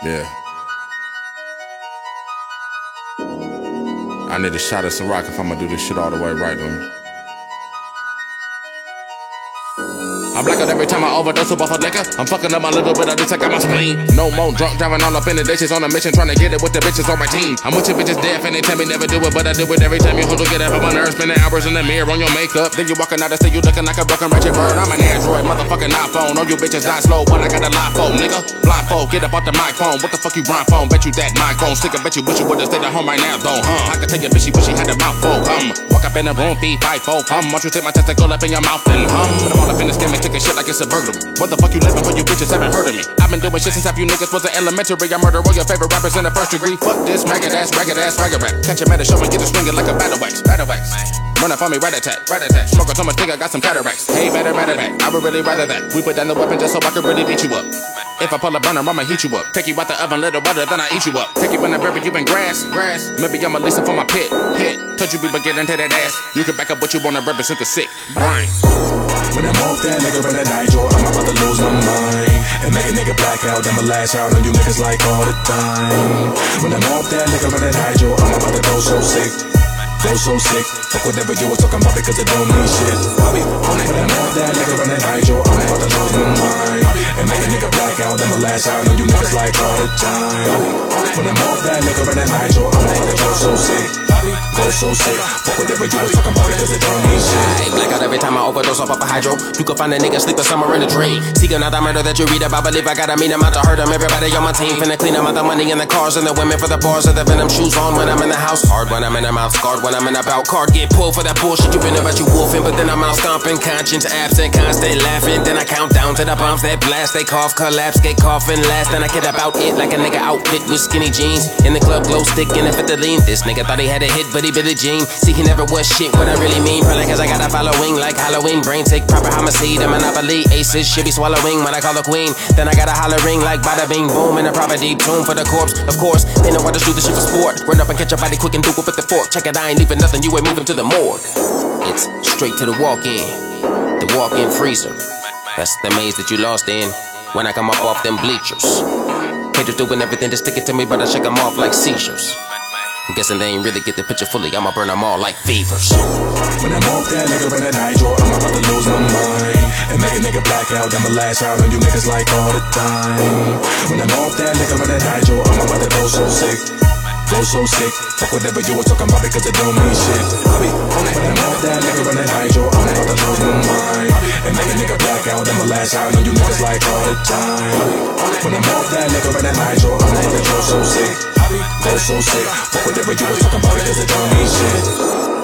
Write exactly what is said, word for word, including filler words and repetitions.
Yeah. I need a shot of some rock if I'ma do this shit all the way right, man. I black out every time I overdose off of liquor. I'm fucking up a little bit, I just take out my spleen. No more drunk driving all up in the dishes on a mission, trying to get it with the bitches on my team. I'm with your bitches deaf and they tell me never do it, but I do it every time you hold to get up on my nerves. Spending hours in the mirror on your makeup. Then you walking out and say you looking like a broken ratchet bird. I'm an Android, motherfucking iPhone. All you bitches die slow, but I got a live phone, nigga. Blindfold, get up off the microphone. What the fuck you grind phone? Bet you that microphone. Stick, I bet you wish you would've stayed at home right now, though, huh? I could take your bitch, she wish she had a mouth full, um. Walk up in the room, feed, fight, fold, hum. Won't you take my testicle up in your mouth and hum? Put them all up in the skin and kicking shit like it's a burglary. What the fuck you living for, you bitches haven't heard of me? I've been doing shit since half you niggas was an elementary. I murder all your favorite rappers in the first degree. Fuck this maggot ass, ragged ass, ragged rap. Catch him at a show and get it swinging like a battle wax, battle wax. Run up on me, rat attack, rat attack. Smoke so much think I got some cataracts. Hey, better, better back. I would really rather that. We put down the weapon just so I could really beat you up. If I pull a burner, I'ma heat you up. Take you out the oven, little butter, then I eat you up. Take you in the bury you in grass, grass. Maybe I'ma listen for my pit, pit. Told you people get into that ass. You can back up what you wanna represent the sick. Brain. When I'm off that nigga in that nitro, I'm about to lose my mind and make a nigga black out, then my lash out on you niggas like all the time. When I'm off that nigga in that nitro, I'm about to go so sick, go so sick. Fuck whatever you was talking about because it don't mean shit. I be on it. When I'm off that nigga in that nitro, I'm about to lose my mind and make a nigga black out, then my lash out on you niggas like all the time. When I'm off that nigga in that nitro, I'm about to go so sick, go so sick. Fuck whatever you was talking about because it don't mean shit. I black out every time I overdose off of a hydro. You can find a nigga sleeping somewhere in a dream. Seeking out the murder that you read about. Believe I gotta meet him out to hurt him. Everybody on my team finna clean them out the money and the cars and the women for the bars and the venom shoes on when I'm in the house. Hard when I'm in the mouth, scarred when I'm in the bout. Card get pulled for that bullshit you been about you wolfing. But then I'm out stomping, conscience absent, constant laughing. Then I count down to the bombs that blast. They cough, collapse, get coughing last. Then I get about it like a nigga outfit with skinny jeans. In the club, glow stick and if it the lean. This nigga thought he had a hit, but he Billie Jean. See, he never was shit, what I really mean. Probably cause I got a following like Halloween. Brain take proper homicide, a monopoly. Aces should be swallowing when I call the queen. Then I got a hollering like bada bing boom. In a proper deep tune for the corpse. Of course, they know how to shoot this shit for sport. Run up and catch your body quick and do it with the fork. Check it, I ain't leaving nothing, you ain't moving to the morgue. It's straight to the walk-in, the walk-in freezer. That's the maze that you lost in when I come up off them bleachers. Haters doing everything to stick it to me, but I shake them off like seizures. I'm guessing they ain't really get the picture fully, I'ma burn them all like fevers. When I'm off that nigga in that nitro, I'm about to lose my mind and make a nigga black out, then my lash out on you niggas like all the time. When I'm off that nigga in that nitro, I'm about to go so sick, go so sick. Fuck whatever you was talking about because it don't mean shit. I be on it. When I'm off that nigga in that nitro, I'm about to lose my mind and make a nigga black out, then my lash out on you niggas like all the time. When I'm off that nigga in that nitro, I'm about to go so sick, go so sick. Fuck whatever you was talking about because it don't mean shit.